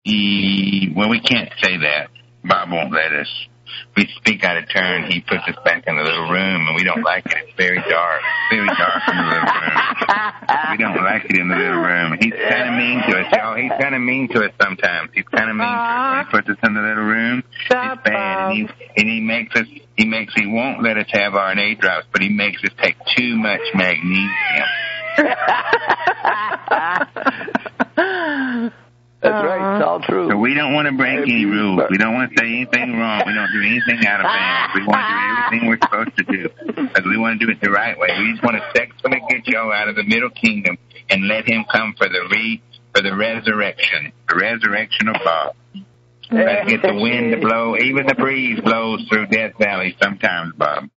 Well, we can't say that. Bob won't let us. We speak out of turn. He puts us back in the little room, and we don't like it. It's very dark. Very dark in the little room. We don't like it in the little room. He's kind of mean to us, y'all. He's kind of mean to us sometimes. He's kind of mean to us when he puts us in the little room. It's bad, and he won't let us have RNA drops, but he makes us take too much magnesium. That's right. It's all true. So we don't want to break any rules. We don't want to say anything wrong. We don't do anything out of bounds. We want to do everything we're supposed to do. Because we want to do it the right way. We just want to sexually get y'all out of the Middle Kingdom and let him come for the resurrection. The resurrection of Bob. Let's get the wind to blow. Even the breeze blows through Death Valley sometimes, Bob.